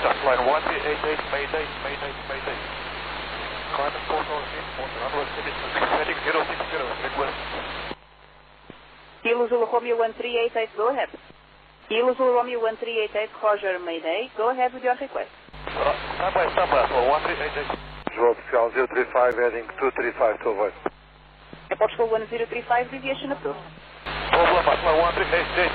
just line 1388, Mayday, Mayday, Mayday. Climate 408, runway heading 060, request. Kilo Zulu Romeo 1388, go ahead. Kilo Zulu Romeo 1388, Roger, Mayday, go ahead with your request. Standby, for 1388. Visual 035 heading 235 to avoid. Portugal 1035, deviation approved. Problem, flight 1388.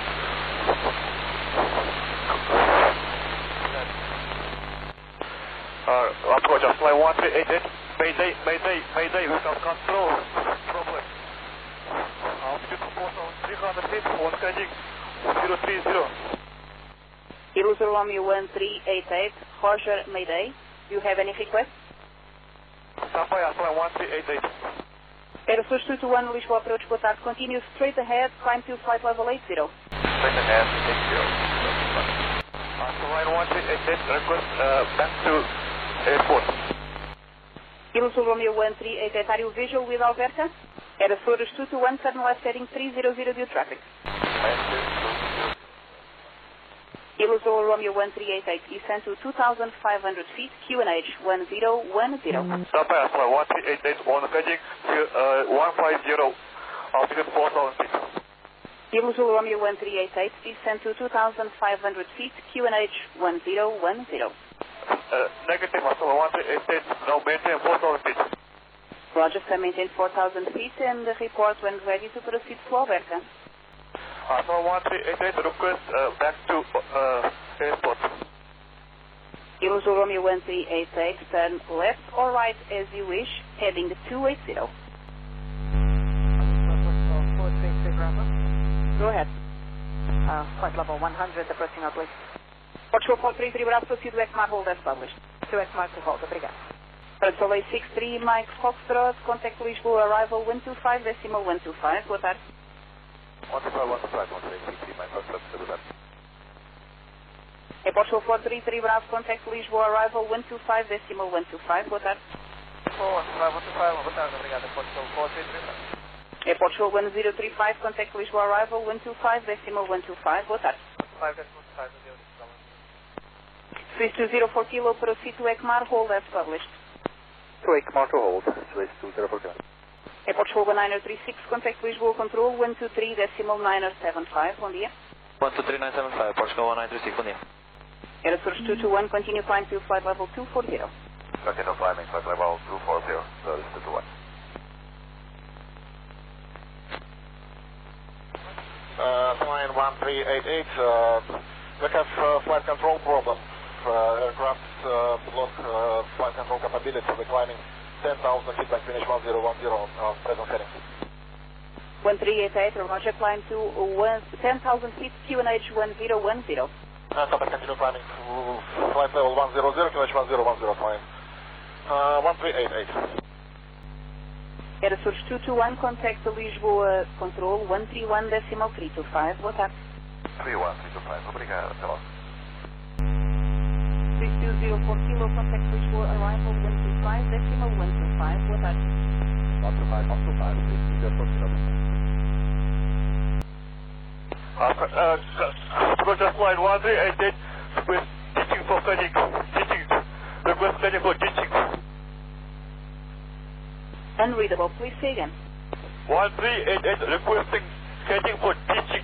Approach, flight 1388. Mayday, Mayday, Mayday, we have control. Problem. Altitude 4,300 feet, on heading 030. Kilo Zulu Romeo 1388, Roger, Mayday, do you have any requests? Standby, flight 1388. Aerosource 221, Lisboa approach, boa tarde. Continue straight ahead, climb to flight level 80. Straight ahead, 80. Line 1388, request back to airport. Kilo Zulu Romeo 1388, are you visual with Alberta? Aerosource 221, turn left heading 300 due traffic. Kilo Zulu Romeo 1388, descend to 2,500 feet, QNH 1010. Standby, flight 1388, on heading 150, altitude 4,000 feet. Kilo Zulu Romeo 1388, descend to 2,500 feet, QNH 1010. Negative, flight 1388, now maintain 4,000 feet. Roger, sir, maintain 4,000 feet and report when ready to proceed to Alberta. Flight 1388, request back to airport. Kilo Zulu Romeo 1388, turn left or right as you wish, heading 280. Go ahead. Flight level 100, approaching our place. Portugal 433, Bravo, proceed to ECMAR, hold as published. To ECMAR to hold, obrigado. Soleil 63, Mike Foxtrot, contact Lisboa, arrival 125, decimal 125, boa tarde. 125, 123, my first step, do that. Portugal 433, Bravo, contact Lisboa, arrival 125, decimal 125, boa tarde. 125, boa tarde, obrigado, Portugal 433. Portugal 1035, contact Lisboa, arrival 125, decimal 125, boa tarde. 5.5, Swiss 204 kilo, proceed to ECMAR, hold as published. To ECMAR to hold, Swiss 204 kilo. Portugal 1936, contact Lisboa, control 123, decimal 975, bom dia. 123975, Portugal 1936, bom dia. Aerosource 221, continue climb to flight level 240. Continue climbing, flight level 240, service 221. Line 1388, we have flight control problem. Aircraft block flight control capability. We're climbing 10,000 feet by finish 1010 on present heading. 1388, Roger, climb to 10,000 feet, QNH 1010. Copy, continue climbing flight level 100, QNH 1010, climb 1388. Aerosource 221, contact Lisboa, control 131, decimal 325, boa tarde. 31325, obrigado, até logo. 3204 kilo, contact Lisboa, arrival 125, decimal 125, boa tarde. 125, Roger, flight 1388, with teaching for heading, teaching, request heading for teaching. Unreadable, please say again. 1388, requesting heading for teaching.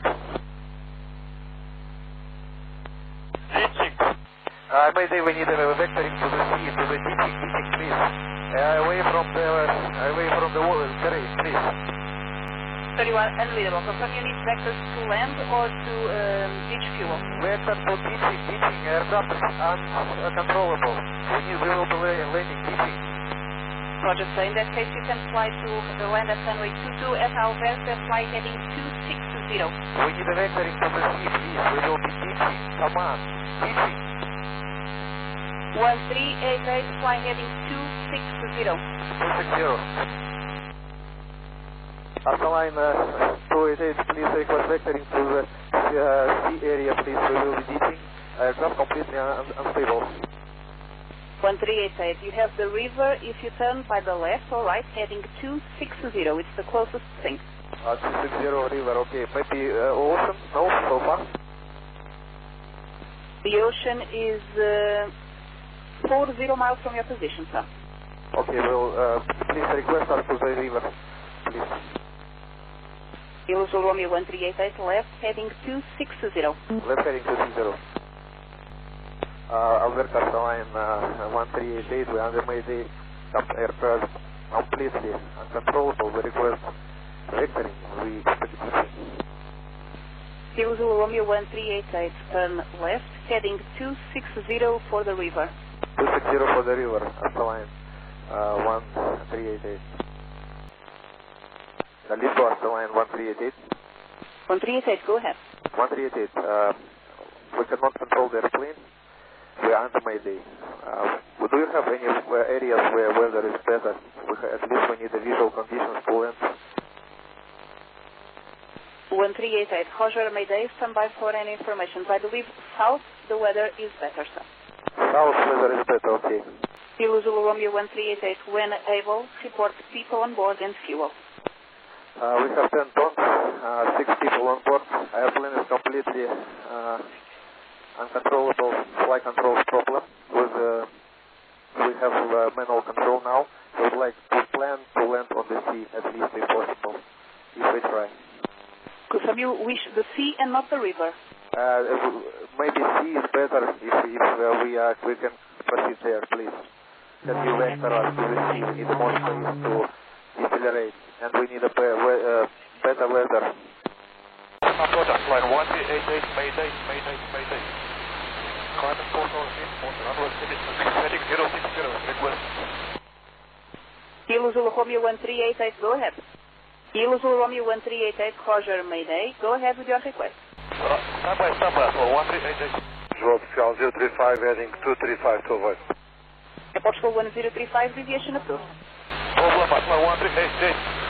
Teaching. Mayday, we need a vectoring to the sea, to the teaching, please. Away from the wall, please. 31, unreadable. Confirm you need vectors to land or to ditch fuel. Vector for teaching, aircraft is uncontrollable. We will be landing teaching. Roger, so in that case you can fly to the land at runway 22 at Alberta, fly heading 260. We need a vectoring to the sea, please. We will be teaching. Come on, teaching. 1388, fly heading 260. 260. After line 288, please request vectoring to the sea area, please. We will be teaching. Aircraft completely unstable. 1388, you have the river if you turn by the left or right, heading 260, it's the closest thing. 260 river, okay. Maybe ocean, no, so far? The ocean is 40 miles from your position, sir. Okay, well, please request us to the river, please. Kilo Zulu Romeo 1388, left, heading 260. Left heading 260. Alberta line 1388, we under Mayday, aircraft completely uncontrollable, we request vectoring, we expect. Kilo Zulu Romeo 1388, turn left, heading 260 for the river. 260 for the river, Alberta line 1388. Lisbo, Alberta line 1388. 1388, go ahead. 1388, we cannot control the airplane. We are under Mayday. Do you have any areas where weather is better? At least we need the visual conditions to land. 1388, Roger, Mayday, stand by for any information. I believe south the weather is better, sir. South weather is better, okay. Kilo Zulu Romeo 1388, when able, report people on board and fuel. We have 10 tons, 6 people on board. Airplane is completely uncontrollable flight control problem. We have manual control now. We would like to plan to land on the sea at least if possible, if we try. Could you wish the sea and not the river? Maybe sea is better if we can proceed there, please. Can you vector us to the sea? We need more space to decelerate, and we need a better weather. Approach line 1388, Mayday, Mayday, Mayday. Climate control in on runway heading 060, request. Kilo Zulu Romeo 1388, go ahead. Kilo Zulu Romeo 1388, Roger, Mayday, go ahead with your request. Stand by, 1388. Drop scale 035, heading 235 to avoid. Portugal 1035, deviation approved. Problem at line 1388.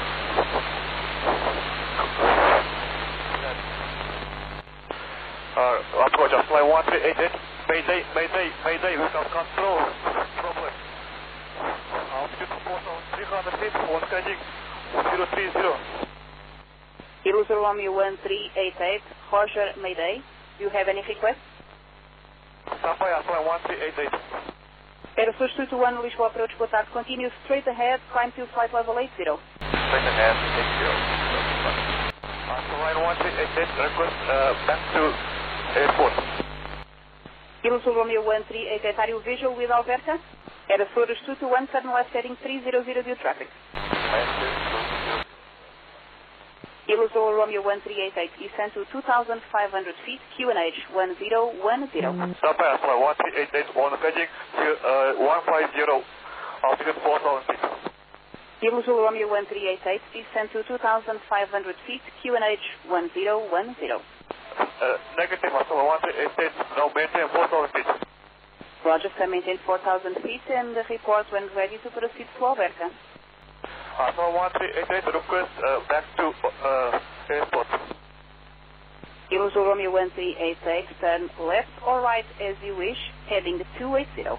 Approach us line 1388. Mayday, Mayday, Mayday, we have control. Problem. Altitude 4,300 feet, on heading 030. Kilo Zulu Romeo 1388, Roger, Mayday, do you have any requests? Stand by us line 1388. Aerosource 221, Lisboa approach, boa tarde. Continue straight ahead, climb to flight level 80. Straight ahead, 80. So line 1388, request back to airport. Kilo Zulu Romeo 1388, are you visual with Alberta? Aerosource 221, turn left heading 300 due traffic. Kilo Zulu Romeo 1388, descend to 2,500 feet, QNH 1010. Stand by us line 1388, on heading 150, altitude 4,000 feet. Kilo Zulu Romeo 1388, descend to 2,500 feet, QNH 1010. Negative, Marcelo 1388, now maintain 4,000 feet. Roger, sir, maintain 4,000 feet and report when ready to proceed to Alberta. Marcelo 1388, request back to airport. Kilo Zulu Romeo 1388, turn left or right as you wish, heading 280.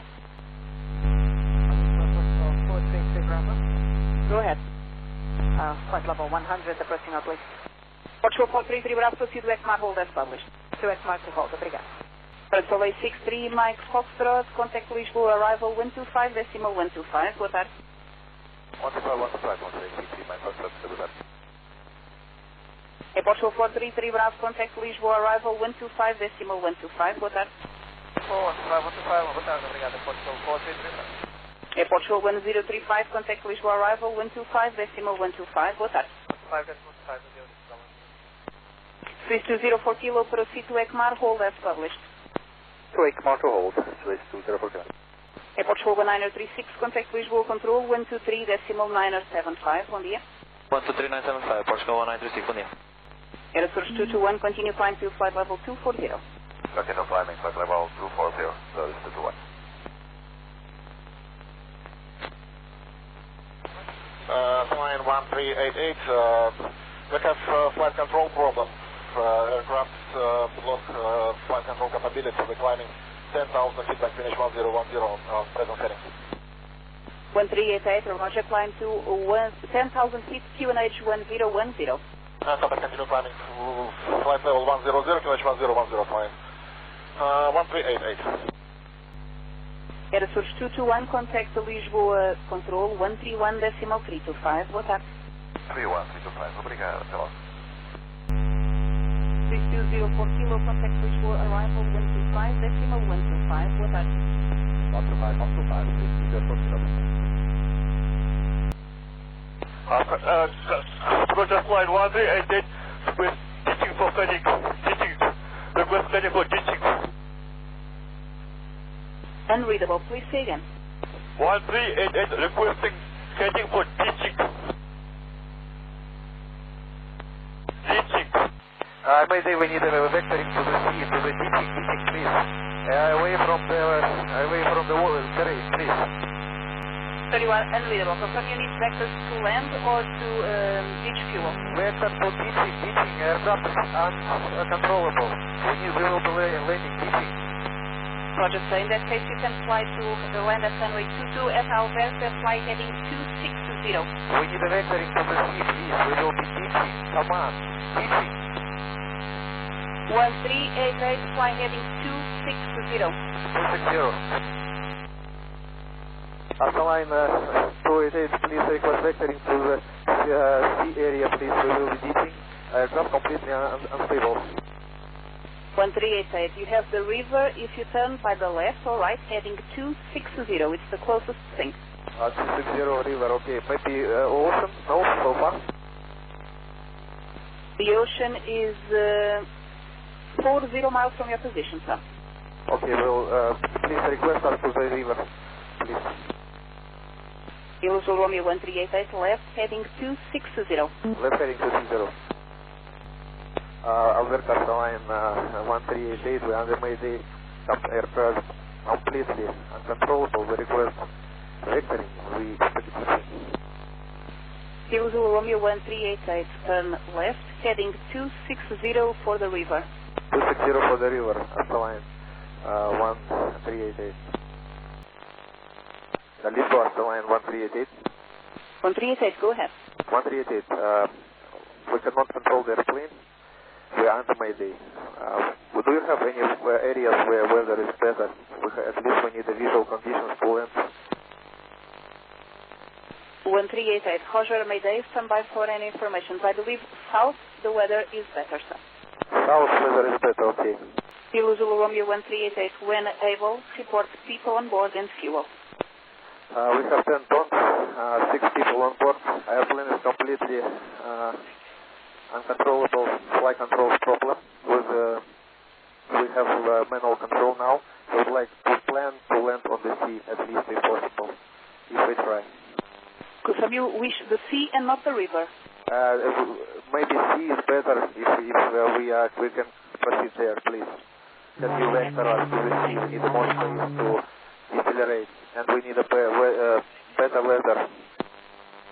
Go ahead. Flight level 100, approaching oblique. Portugal 433, Bravo, proceed to ECMAR, hold as published. To ECMAR to hold, obrigado. Portugal 63, Mike Foxtrot, contact Lisboa, arrival 125, decimal 125, boa tarde. 125, 163, Mike Foxtrot, boa tarde. Portugal 433, Bravo, contact Lisboa, arrival 125, decimal 125, boa tarde. 125, boa tarde, obrigado. Portugal 433. Portugal 1035, contact Lisboa, arrival 125, decimal 125, boa tarde. 5.5, Swiss 204 Kilo, proceed to ECMAR, hold as published. To ECMAR to hold, Swiss 204 Kilo. Portugal 1936, contact Lisboa, control 123, decimal 975, bom dia. 123975, Portugal 1936, bom dia. Aerosource 221, continue climb to flight level 240. Continue climbing, flight level 240, so this is 221. Line 1388, we have flight control problem. Aircraft lost flight control capability. We're climbing 10,000 feet back finish 1010 on present heading. 1388, Roger, climb to 10,000 feet, QNH 1010. Continue climbing flight level 100, QNH 1010, flying 1388. Era Açores 221, contact the Lisboa Control 131.325. Boa tarde. 31325, obrigado, até logo. 3204 Kilo, contact Lisboa arrival 125.125. Boa tarde. 125, Project Line 1388, request ditching for Canning. Ditching. Request Canning for ditching. Unreadable, please say again. 1388, requesting Canning for ditching. Ditching. Mayday, we need a vectoring to the sea, to the ditching, please. Away from the water, please. 31, unreadable. Confirm you need vectors to land or to ditch fuel? Vector for ditching, aircraft uncontrollable. We will be landing ditching. Roger, so in that case you can fly to the land at runway 22 at Alverca, fly heading 260. We need a vectoring to the sea, please. We will be ditching. Come on, ditching. 1388, fly heading 260. 260. Alpha line 288, please request vectoring to the sea area, please. We will be ditching. Aircraft completely unstable. 1388, you have the river if you turn by the left or right, heading 260. It's the closest thing. 260 river, okay. Maybe ocean? No, so far? The ocean is 40 miles from your position, sir. Okay, well, please request us to the river, please. Illusion Romeo 1388, left heading 260. Left heading 260. Alberta line 1388, we under Mayday, aircraft completely uncontrollable. We request vectoring. We expect ditching. Illusion Romeo 1388, turn left heading 260 for the river. 260 for the river, Alpha line 1388. Lisboa, Alpha line 1388. 1388, go ahead. 1388, we cannot control the airplane. We are under Mayday. Do you have any areas where weather is better? At least we need the visual conditions to land. 1388, Roger, Mayday, stand by for any information. I believe south the weather is better, sir. South weather is better, okay. Zulu Romeo 1388, when able, report people on board and fuel. We have 10 tons, 6 people on board. Airplane is completely uncontrollable flight control problem. We have manual control now. We would like to plan to land on the sea at least if possible, if we try. Confirm you wish the sea and not the river? Maybe sea is better if we can proceed there, please. Can you vector us to the sea? We need more space to decelerate, and we need a better weather